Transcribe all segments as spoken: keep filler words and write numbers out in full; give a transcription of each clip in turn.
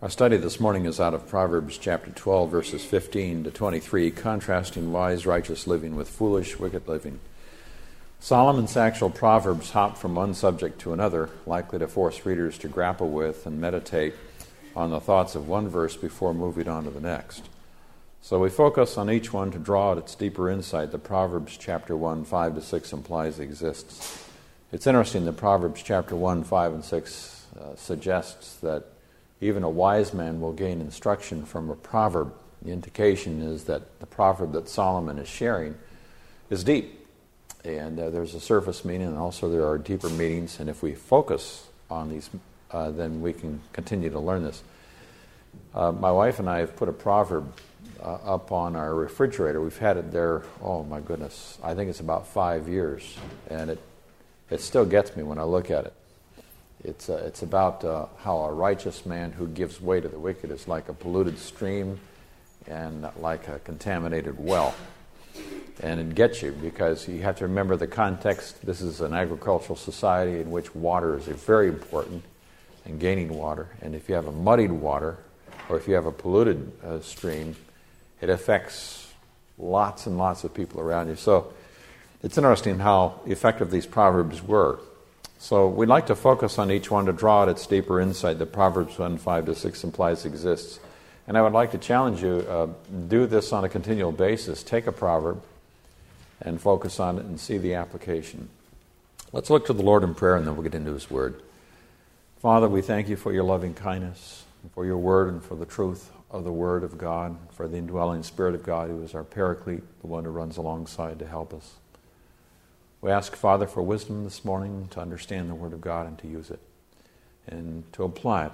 Our study this morning is out of Proverbs chapter twelve, verses fifteen to twenty-three, contrasting wise, righteous living with foolish, wicked living. Solomon's actual proverbs hop from one subject to another, likely to force readers to grapple with and meditate on the thoughts of one verse before moving on to the next. So we focus on each one to draw out its deeper insight that Proverbs chapter one, five to six implies exists. It's interesting that Proverbs chapter one, five, and six uh, suggests that even a wise man will gain instruction from a proverb. The indication is that the proverb that Solomon is sharing is deep. And uh, there's a surface meaning, and also there are deeper meanings. And if we focus on these, uh, then we can continue to learn this. Uh, my wife and I have put a proverb uh, up on our refrigerator. We've had it there, oh my goodness, I think it's about five years. And it, it still gets me when I look at it. It's uh, it's about uh, how a righteous man who gives way to the wicked is like a polluted stream and like a contaminated well. And it gets you because you have to remember the context. This is an agricultural society in which water is very important and gaining water. And if you have a muddied water or if you have a polluted uh, stream, it affects lots and lots of people around you. So it's interesting how effective these proverbs were. So we'd like to focus on each one to draw out its deeper insight that Proverbs one, five to six implies exists. And I would like to challenge you, uh, do this on a continual basis. Take a proverb and focus on it and see the application. Let's look to the Lord in prayer and then we'll get into His Word. Father, we thank You for Your loving kindness, for Your Word and for the truth of the Word of God, for the indwelling Spirit of God who is our paraclete, the one who runs alongside to help us. We ask, Father, for wisdom this morning to understand the Word of God and to use it and to apply it.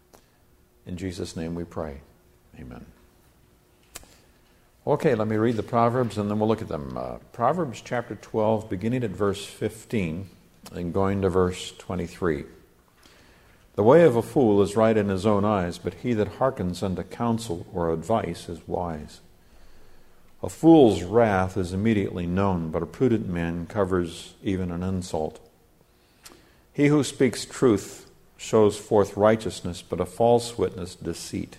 In Jesus' name we pray. Amen. Okay, let me read the Proverbs and then we'll look at them. Uh, Proverbs chapter twelve, beginning at verse fifteen and going to verse twenty-three. The way of a fool is right in his own eyes, but he that hearkens unto counsel or advice is wise. A fool's wrath is immediately known, but a prudent man covers even an insult. He who speaks truth shows forth righteousness, but a false witness deceit.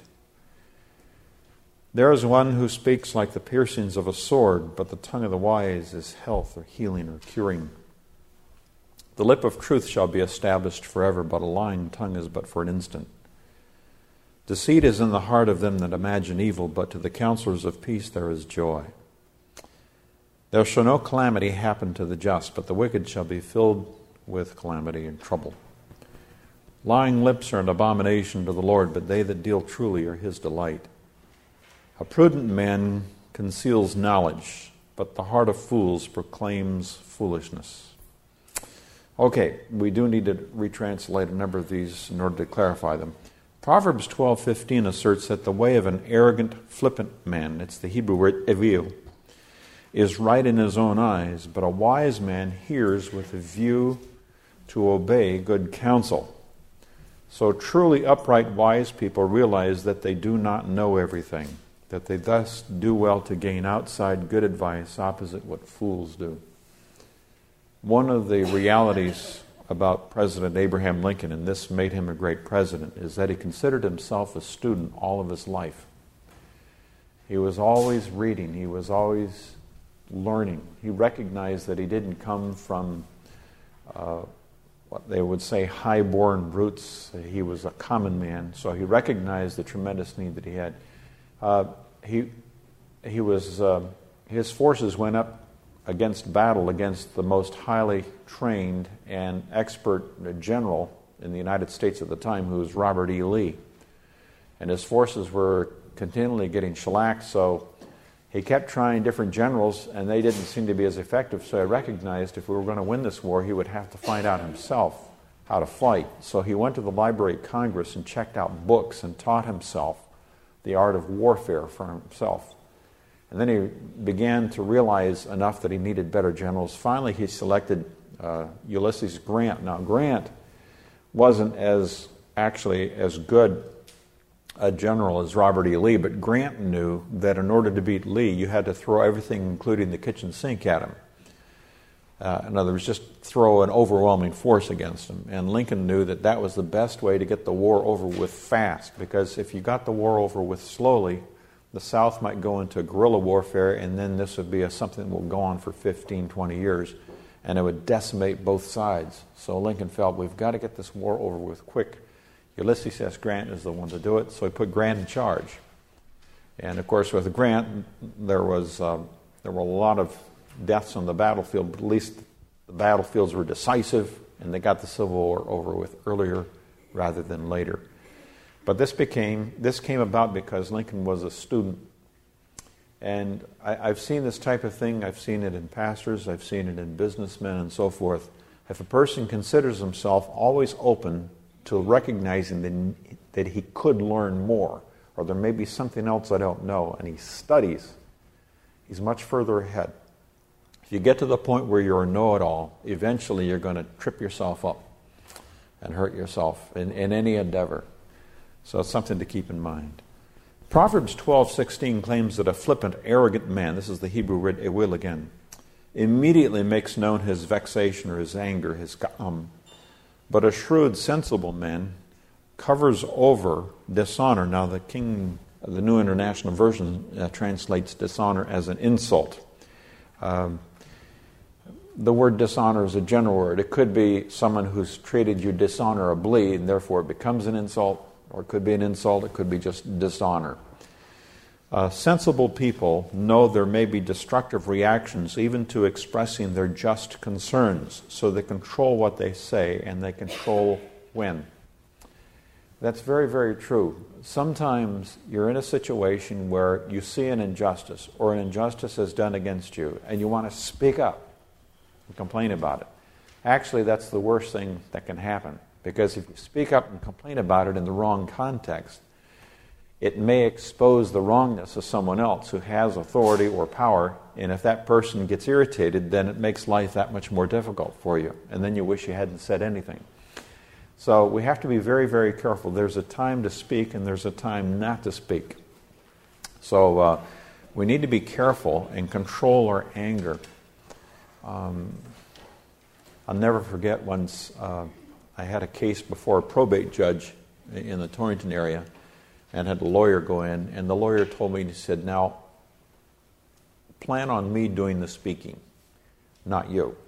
There is one who speaks like the piercings of a sword, but the tongue of the wise is health or healing or curing. The lip of truth shall be established forever, but a lying tongue is but for an instant. Deceit is in the heart of them that imagine evil, but to the counselors of peace there is joy. There shall no calamity happen to the just, but the wicked shall be filled with calamity and trouble. Lying lips are an abomination to the Lord, but they that deal truly are His delight. A prudent man conceals knowledge, but the heart of fools proclaims foolishness. Okay, we do need to retranslate a number of these in order to clarify them. Proverbs twelve fifteen asserts that the way of an arrogant, flippant man, it's the Hebrew word evil, is right in his own eyes, but a wise man hears with a view to obey good counsel. So truly upright, wise people realize that they do not know everything, that they thus do well to gain outside good advice opposite what fools do. One of the realities about President Abraham Lincoln, and this made him a great president, is that he considered himself a student all of his life. He was always reading. He was always learning. He recognized that he didn't come from uh, what they would say high-born roots. He was a common man, so he recognized the tremendous need that he had. Uh, he he was uh, his forces went up against battle against the most highly trained and expert general in the United States at the time, who was Robert E. Lee. And his forces were continually getting shellacked, so he kept trying different generals, and they didn't seem to be as effective. So I recognized if we were going to win this war, he would have to find out himself how to fight. So he went to the Library of Congress and checked out books and taught himself the art of warfare for himself. And then he began to realize enough that he needed better generals. Finally, he selected uh, Ulysses Grant. Now, Grant wasn't as actually as good a general as Robert E. Lee, but Grant knew that in order to beat Lee, you had to throw everything, including the kitchen sink, at him. Uh, in other words, just throw an overwhelming force against them. And Lincoln knew that that was the best way to get the war over with fast, because if you got the war over with slowly, the South might go into guerrilla warfare, and then this would be a, something that will go on for fifteen, twenty years, and it would decimate both sides. So Lincoln felt, we've got to get this war over with quick. Ulysses S. Grant is the one to do it, so he put Grant in charge. And of course, with Grant, there was uh, there were a lot of deaths on the battlefield, but at least the battlefields were decisive, and they got the Civil War over with earlier rather than later. But this became this came about because Lincoln was a student. And I, I've seen this type of thing. I've seen it in pastors. I've seen it in businessmen and so forth. If a person considers himself always open to recognizing that, that he could learn more, or there may be something else I don't know, and he studies, he's much further ahead. If you get to the point where you're a know-it-all, eventually you're going to trip yourself up and hurt yourself in, in any endeavor. So it's something to keep in mind. Proverbs twelve sixteen claims that a flippant, arrogant man, this is the Hebrew word ewil again, immediately makes known his vexation or his anger, his ga'am. But a shrewd, sensible man covers over dishonor. Now the King, the New International Version uh, translates dishonor as an insult. Um, the word dishonor is a general word. It could be someone who's treated you dishonorably, and therefore it becomes an insult, or it could be an insult, it could be just dishonor. Uh, sensible people know there may be destructive reactions even to expressing their just concerns, so they control what they say and they control when. That's very, very true. Sometimes you're in a situation where you see an injustice, or an injustice is done against you, and you want to speak up and complain about it. Actually, that's the worst thing that can happen, because if you speak up and complain about it in the wrong context, it may expose the wrongness of someone else who has authority or power, and if that person gets irritated, then it makes life that much more difficult for you, and then you wish you hadn't said anything. So we have to be very, very careful. There's a time to speak and there's a time not to speak. So uh, we need to be careful and control our anger. Um, I'll never forget once uh, I had a case before a probate judge in the Torrington area, and had a lawyer go in, and the lawyer told me, he said, now, plan on me doing the speaking, not you.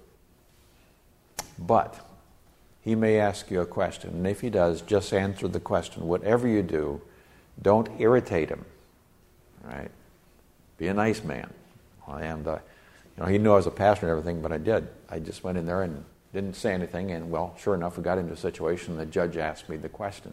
But he may ask you a question, and if he does, just answer the question. Whatever you do, don't irritate him, right? Be a nice man. And uh, you know, he knew I was a pastor and everything, but I did. I just went in there and didn't say anything, and well, sure enough, we got into a situation, the judge asked me the question.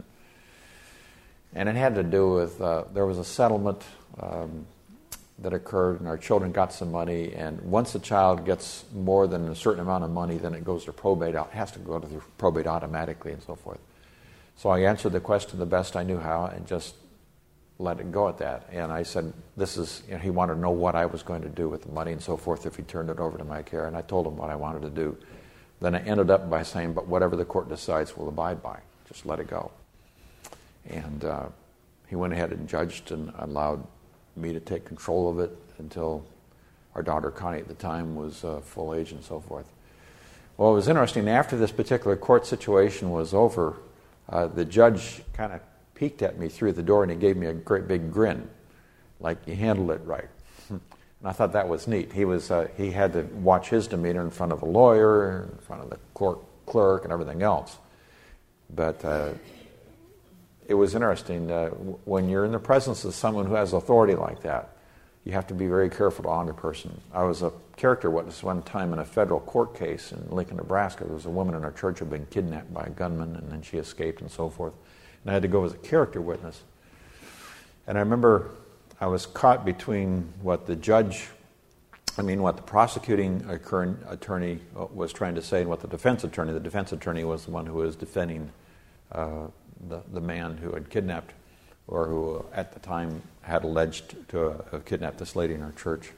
And it had to do with, uh, there was a settlement um, that occurred, and our children got some money, and once a child gets more than a certain amount of money, then it goes to probate. It has to go to the probate automatically and so forth. So I answered the question the best I knew how and just let it go at that. And I said, this is, you know, he wanted to know what I was going to do with the money and so forth if he turned it over to my care, and I told him what I wanted to do. Then I ended up by saying, but whatever the court decides, we'll abide by. Just let it go. And uh, he went ahead and judged and allowed me to take control of it until our daughter Connie at the time was uh, full age and so forth. Well, it was interesting. After this particular court situation was over, uh, the judge kind of peeked at me through the door and he gave me a great big grin, like you handled it right. And I thought that was neat. He was uh, he had to watch his demeanor in front of the lawyer, in front of the court clerk, and everything else. But uh, it was interesting. Uh, when you're in the presence of someone who has authority like that, you have to be very careful to honor a person. I was a character witness one time in a federal court case in Lincoln, Nebraska. There was a woman in our church who had been kidnapped by a gunman, and then she escaped and so forth. And I had to go as a character witness. And I remember I was caught between what the judge, I mean, what the prosecuting attorney was trying to say and what the defense attorney, the defense attorney was the one who was defending uh, the, the man who had kidnapped, or who at the time had alleged to have kidnapped this lady in our church.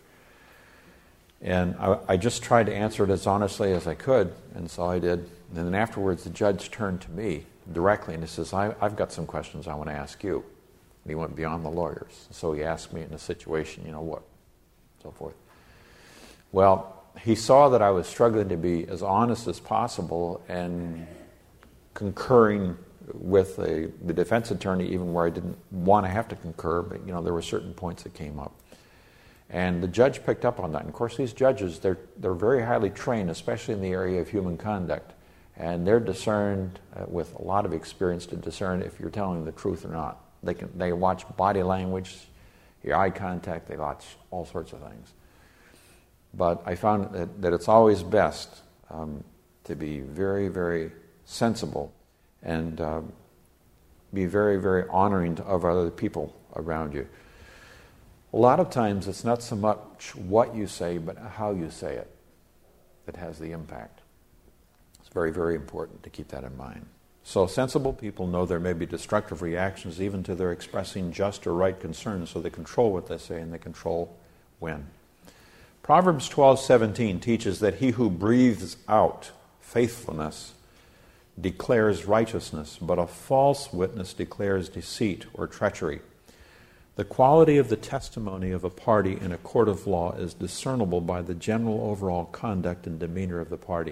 And I, I just tried to answer it as honestly as I could, and so I did. And then afterwards, the judge turned to me directly and he says, I, I've got some questions I want to ask you. And he went beyond the lawyers. So he asked me in a situation, you know, what, so forth. Well, he saw that I was struggling to be as honest as possible and concurring with the, the defense attorney, even where I didn't want to have to concur, but you know there were certain points that came up. And the judge picked up on that. And of course, these judges, they're, they're very highly trained, especially in the area of human conduct. And they're discerned uh, with a lot of experience to discern if you're telling the truth or not. They can they watch body language, your eye contact, they watch all sorts of things. But I found that, that it's always best um, to be very, very sensible and uh, be very, very honoring to, of other people around you. A lot of times it's not so much what you say, but how you say it that has the impact. It's very, very important to keep that in mind. So sensible people know there may be destructive reactions even to their expressing just or right concerns, so they control what they say and they control when. Proverbs twelve seventeen teaches that he who breathes out faithfulness declares righteousness, but a false witness declares deceit or treachery. The quality of the testimony of a party in a court of law is discernible by the general overall conduct and demeanor of the party.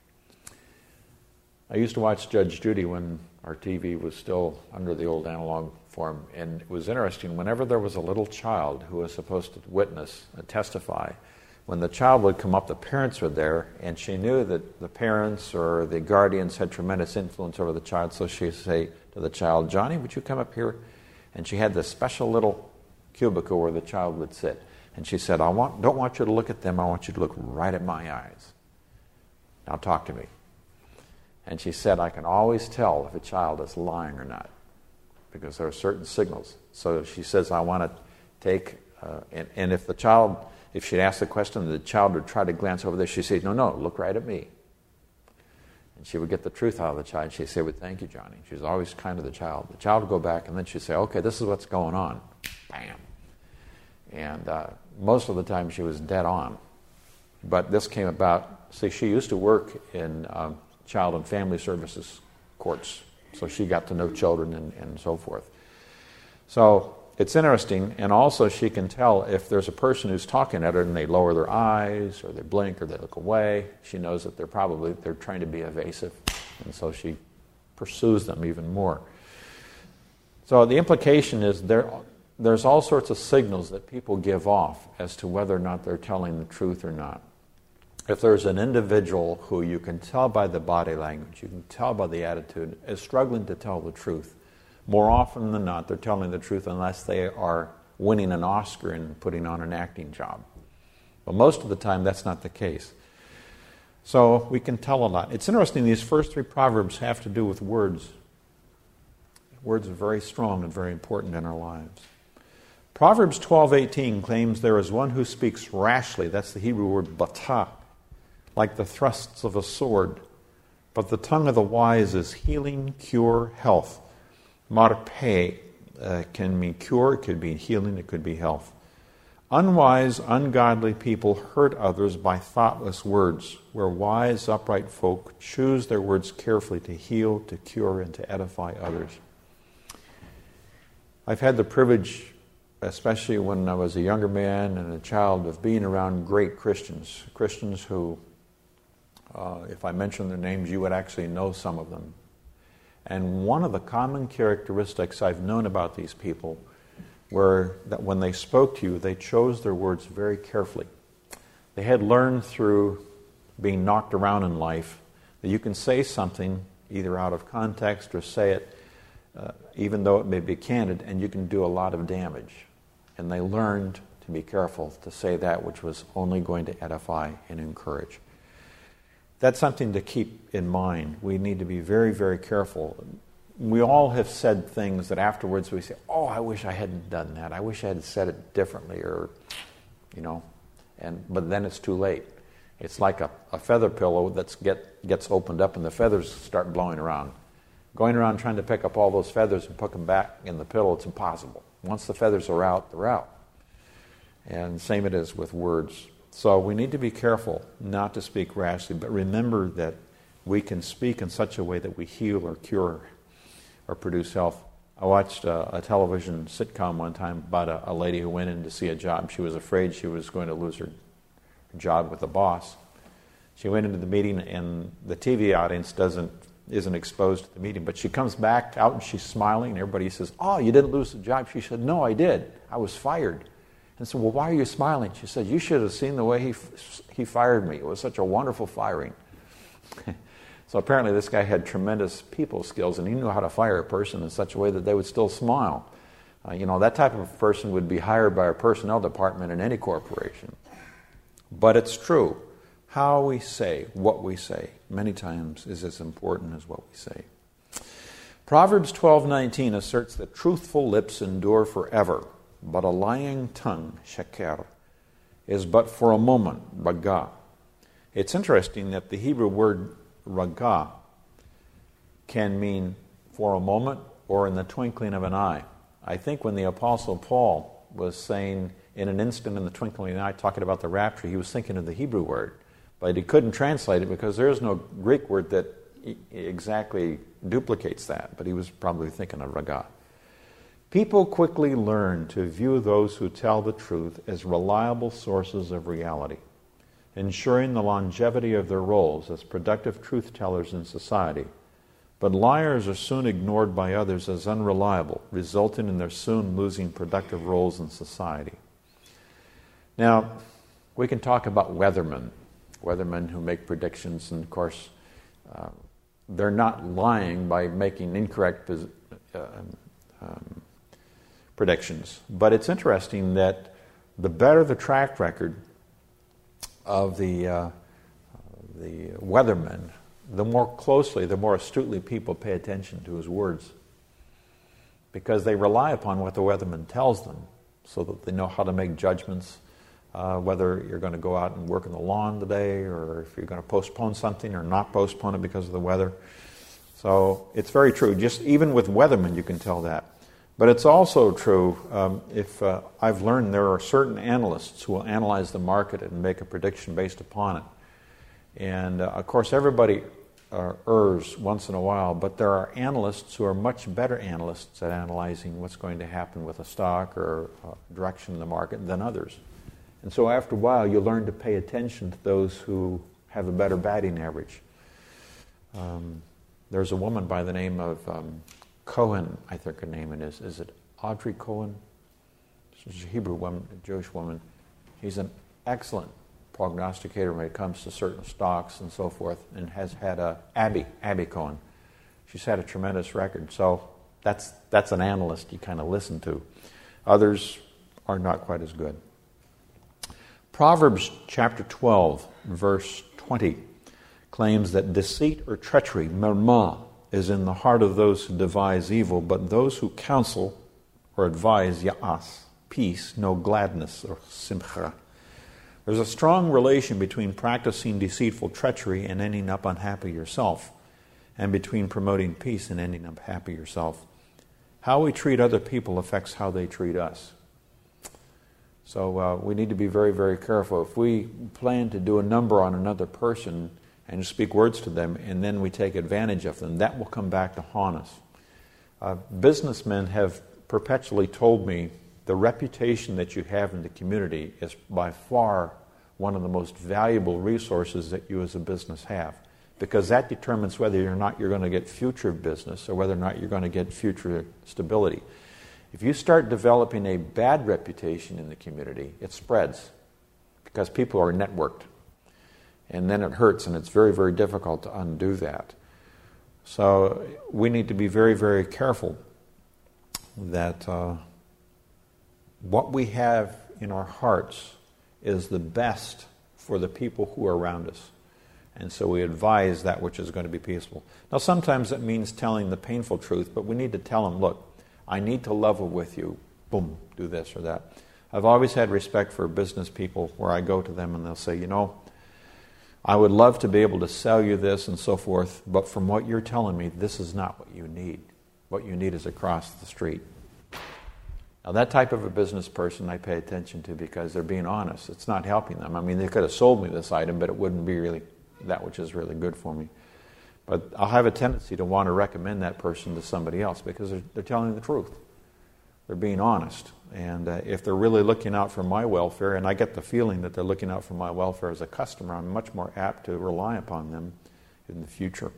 I used to watch Judge Judy when our T V was still under the old analog form, and it was interesting. Whenever there was a little child who was supposed to witness and testify, when the child would come up, the parents were there, and she knew that the parents or the guardians had tremendous influence over the child, so she'd say to the child, "Johnny, would you come up here?" And she had this special little cubicle where the child would sit. And she said, I want, don't want you to look at them, I want you to look right at my eyes. Now talk to me. And she said, I can always tell if a child is lying or not, because there are certain signals. So she says, I want to take, uh, and, and if the child, if she'd ask the question, the child would try to glance over there, she'd say, no, no, look right at me. And she would get the truth out of the child. She'd say, well, thank you, Johnny. She was always kind to the child. The child would go back, and then she'd say, okay, this is what's going on. Bam. And uh, most of the time she was dead on. But this came about, see, she used to work in um, child and family services courts. So she got to know children and, and so forth. So it's interesting, and also she can tell if there's a person who's talking at her and they lower their eyes or they blink or they look away. She knows that they're probably they're trying to be evasive, and so she pursues them even more. So the implication is there there's all sorts of signals that people give off as to whether or not they're telling the truth or not. If there's an individual who you can tell by the body language, you can tell by the attitude, is struggling to tell the truth, more often than not, they're telling the truth unless they are winning an Oscar and putting on an acting job. But most of the time, that's not the case. So we can tell a lot. It's interesting, these first three Proverbs have to do with words. Words are very strong and very important in our lives. Proverbs twelve eighteen claims there is one who speaks rashly, that's the Hebrew word batah, like the thrusts of a sword, but the tongue of the wise is healing, cure, health. Marpe uh, can mean cure, it could be healing, it could be health. Unwise, ungodly people hurt others by thoughtless words, where wise, upright folk choose their words carefully to heal, to cure, and to edify others. I've had the privilege, especially when I was a younger man and a child, of being around great Christians, Christians who, uh, if I mentioned their names, you would actually know some of them. And one of the common characteristics I've known about these people were that when they spoke to you, they chose their words very carefully. They had learned through being knocked around in life that you can say something either out of context or say it uh, even though it may be candid, and you can do a lot of damage. And they learned to be careful to say that which was only going to edify and encourage. That's something to keep in mind. We need to be very, very careful. We all have said things that afterwards we say, oh, I wish I hadn't done that. I wish I had said it differently, or, you know, and but then it's too late. It's like a, a feather pillow that get, gets opened up and the feathers start blowing around. Going around trying to pick up all those feathers and put them back in the pillow, it's impossible. Once the feathers are out, they're out. And same it is with words. So we need to be careful not to speak rashly, but remember that we can speak in such a way that we heal or cure or produce health. I watched a, a television sitcom one time about a, a lady who went in to see a job. She was afraid she was going to lose her job with the boss. She went into the meeting, and the T V audience doesn't isn't exposed to the meeting, but she comes back out and she's smiling, and everybody says, "Oh, you didn't lose the job." She said, "No, I did. I was fired." And so, "Well, why are you smiling?" She said, "You should have seen the way he he fired me. It was such a wonderful firing." So apparently this guy had tremendous people skills, and he knew how to fire a person in such a way that they would still smile. Uh, you know, that type of person would be hired by a personnel department in any corporation. But it's true. How we say, what we say, many times is as important as what we say. Proverbs twelve nineteen asserts that truthful lips endure forever, but a lying tongue, sheker, is but for a moment, raga. It's interesting that the Hebrew word raga can mean for a moment or in the twinkling of an eye. I think when the Apostle Paul was saying in an instant, in the twinkling of an eye, talking about the rapture, he was thinking of the Hebrew word. But he couldn't translate it because there is no Greek word that exactly duplicates that. But he was probably thinking of raga. People quickly learn to view those who tell the truth as reliable sources of reality, ensuring the longevity of their roles as productive truth-tellers in society. But liars are soon ignored by others as unreliable, resulting in their soon losing productive roles in society. Now, we can talk about weathermen, weathermen who make predictions, and of course, uh, they're not lying by making incorrect uh, um, predictions. But it's interesting that the better the track record of the uh, the weatherman, the more closely, the more astutely people pay attention to his words, because they rely upon what the weatherman tells them, so that they know how to make judgments, uh, whether you're going to go out and work in the lawn today, or if you're going to postpone something or not postpone it because of the weather. So it's very true. Just even with weathermen, you can tell that. But it's also true, um, if uh, I've learned there are certain analysts who will analyze the market and make a prediction based upon it. And uh, of course, everybody uh, errs once in a while, but there are analysts who are much better analysts at analyzing what's going to happen with a stock or uh, direction in the market than others. And so after a while, you learn to pay attention to those who have a better batting average. Um, there's a woman by the name of um, Cohen, I think her name is. Is it Audrey Cohen? She's a Hebrew woman, a Jewish woman. She's an excellent prognosticator when it comes to certain stocks and so forth, and has had a Abby, Abby Cohen. She's had a tremendous record. So that's that's an analyst you kind of listen to. Others are not quite as good. Proverbs chapter twelve, verse twenty, claims that deceit or treachery, merma, is in the heart of those who devise evil, but those who counsel or advise ya'as, peace, know gladness, or simcha. There's a strong relation between practicing deceitful treachery and ending up unhappy yourself, and between promoting peace and ending up happy yourself. How we treat other people affects how they treat us. So uh, we need to be very, very careful. If we plan to do a number on another person and speak words to them, and then we take advantage of them, that will come back to haunt us. Uh, businessmen have perpetually told me the reputation that you have in the community is by far one of the most valuable resources that you as a business have, because that determines whether or not you're going to get future business or whether or not you're going to get future stability. If you start developing a bad reputation in the community, it spreads because people are networked. And then it hurts, and it's very, very difficult to undo that. So we need to be very, very careful that uh, what we have in our hearts is the best for the people who are around us. And so we advise that which is going to be peaceful. Now, sometimes it means telling the painful truth, but we need to tell them, look, I need to level with you. Boom, do this or that. I've always had respect for business people where I go to them and they'll say, you know, I would love to be able to sell you this and so forth, but from what you're telling me, this is not what you need. What you need is across the street. Now, that type of a business person I pay attention to because they're being honest. It's not helping them. I mean, they could have sold me this item, but it wouldn't be really that which is really good for me. But I'll have a tendency to want to recommend that person to somebody else because they're, they're telling the truth. They're being honest. And uh, if they're really looking out for my welfare, and I get the feeling that they're looking out for my welfare as a customer, I'm much more apt to rely upon them in the future.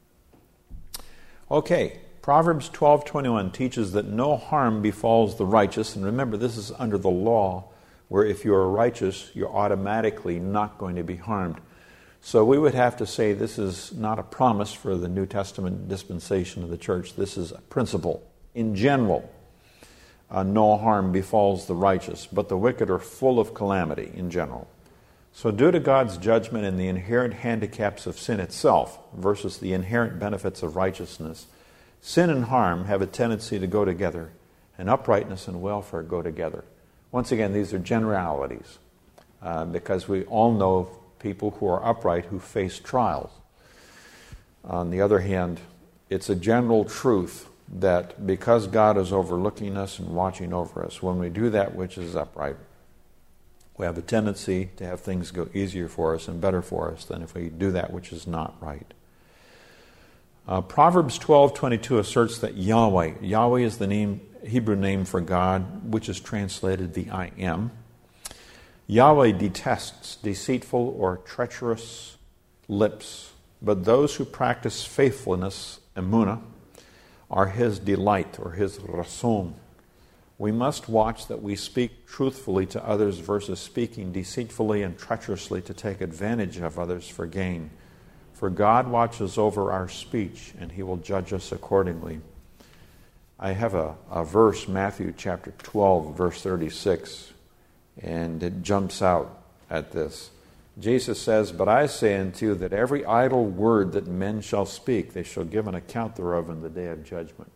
Okay, Proverbs twelve twenty-one teaches that no harm befalls the righteous. And remember, this is under the law, where if you are righteous, you're automatically not going to be harmed. So we would have to say this is not a promise for the New Testament dispensation of the church. This is a principle. In general, uh, no harm befalls the righteous, but the wicked are full of calamity in general. So due to God's judgment and the inherent handicaps of sin itself versus the inherent benefits of righteousness, sin and harm have a tendency to go together, and uprightness and welfare go together. Once again, these are generalities, uh, because we all know people who are upright who face trials. On the other hand, it's a general truth that because God is overlooking us and watching over us, when we do that which is upright, we have a tendency to have things go easier for us and better for us than if we do that which is not right. Uh, Proverbs twelve twenty-two asserts that Yahweh, Yahweh is the name, Hebrew name for God, which is translated the I Am. Yahweh detests deceitful or treacherous lips, but those who practice faithfulness, emunah, are His delight or His rason. We must watch that we speak truthfully to others versus speaking deceitfully and treacherously to take advantage of others for gain. For God watches over our speech, and He will judge us accordingly. I have a, a verse, Matthew chapter twelve, verse thirty-six, and it jumps out at this. Jesus says, "But I say unto you that every idle word that men shall speak, they shall give an account thereof in the day of judgment."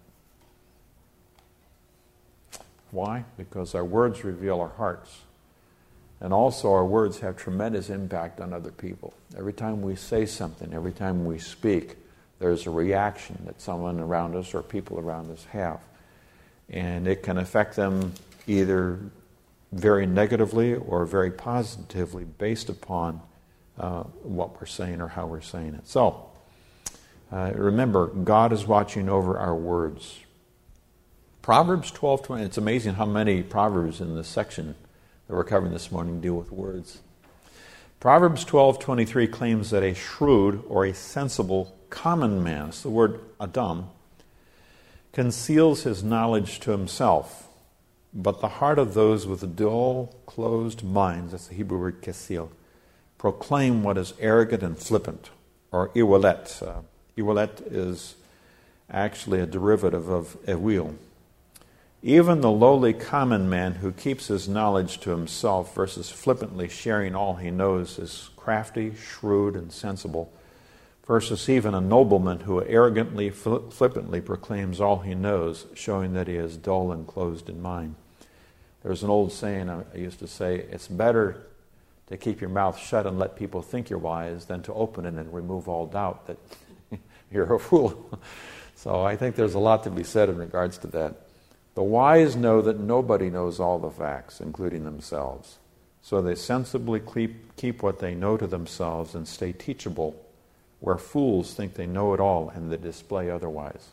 Why? Because our words reveal our hearts. And also our words have tremendous impact on other people. Every time we say something, every time we speak, there's a reaction that someone around us or people around us have. And it can affect them either very negatively or very positively based upon uh, what we're saying or how we're saying it. So, uh, remember, God is watching over our words. Proverbs twelve twenty, it's amazing how many Proverbs in this section that we're covering this morning deal with words. Proverbs twelve twenty-three claims that a shrewd or a sensible common man, it's the word Adam, conceals his knowledge to himself, but the heart of those with dull, closed minds, that's the Hebrew word kesil, proclaim what is arrogant and flippant, or iwalet. Uh, iwalet is actually a derivative of ewil. Even the lowly common man who keeps his knowledge to himself versus flippantly sharing all he knows is crafty, shrewd, and sensible, versus even a nobleman who arrogantly, flippantly proclaims all he knows, showing that he is dull and closed in mind. There's an old saying I used to say, it's better to keep your mouth shut and let people think you're wise than to open it and remove all doubt that you're a fool. So I think there's a lot to be said in regards to that. The wise know that nobody knows all the facts, including themselves. So they sensibly keep, keep what they know to themselves and stay teachable, where fools think they know it all and they display otherwise.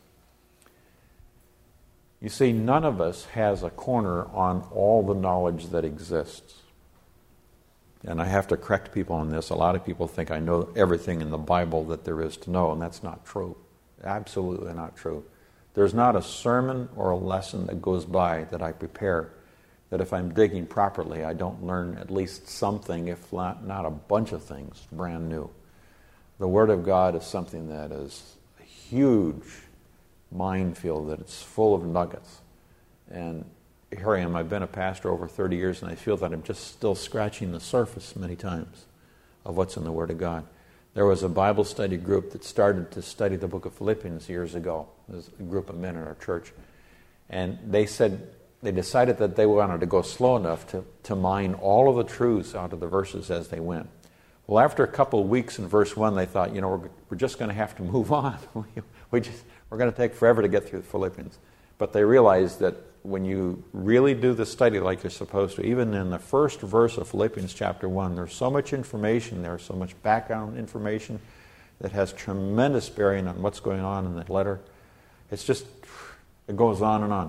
You see, none of us has a corner on all the knowledge that exists. And I have to correct people on this. A lot of people think I know everything in the Bible that there is to know, and that's not true. Absolutely not true. There's not a sermon or a lesson that goes by that I prepare that if I'm digging properly, I don't learn at least something, if not, not a bunch of things, brand new. The Word of God is something that is a huge minefield, that it's full of nuggets. And here I am, I've been a pastor over thirty years, and I feel that I'm just still scratching the surface many times of what's in the Word of God. There was a Bible study group that started to study the book of Philippians years ago. There's a group of men in our church. And they said, they decided that they wanted to go slow enough to, to mine all of the truths out of the verses as they went. Well, after a couple of weeks in verse one, they thought, you know, we're, we're just going to have to move on. we just, we're going to take forever to get through Philippians. But they realized that when you really do the study like you're supposed to, even in the first verse of Philippians chapter one, there's so much information there, so much background information that has tremendous bearing on what's going on in that letter. It's just, it goes on and on.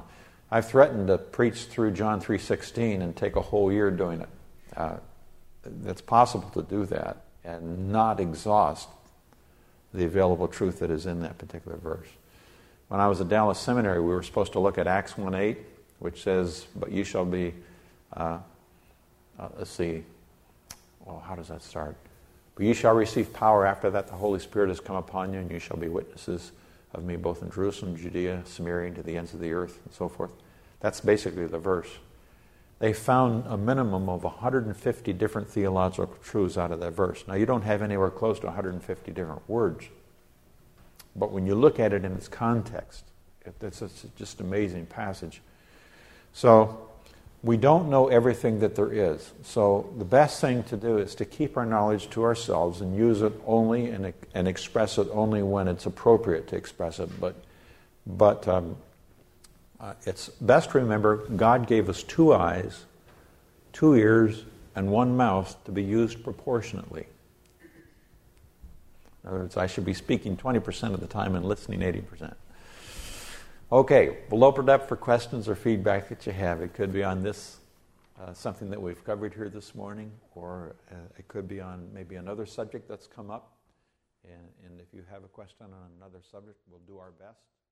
I've threatened to preach through John three sixteen and take a whole year doing it. Uh, it's possible to do that and not exhaust the available truth that is in that particular verse. When I was at Dallas Seminary, we were supposed to look at Acts one eight, which says, but you shall be, uh, uh, let's see, well, how does that start? But you shall receive power after that the Holy Spirit has come upon you, and you shall be witnesses of me both in Jerusalem, Judea, Samaria, and to the ends of the earth, and so forth. That's basically the verse. They found a minimum of one hundred fifty different theological truths out of that verse. Now, you don't have anywhere close to one hundred fifty different words. But when you look at it in its context, it, it's, it's just an amazing passage. So, we don't know everything that there is. So, the best thing to do is to keep our knowledge to ourselves and use it only and, and express it only when it's appropriate to express it. But, but um, uh, it's best to remember God gave us two eyes, two ears, and one mouth to be used proportionately. In other words, I should be speaking twenty percent of the time and listening eighty percent. Okay, we'll open it up for questions or feedback that you have. It could be on this, uh, something that we've covered here this morning, or uh, it could be on maybe another subject that's come up. And, and if you have a question on another subject, we'll do our best.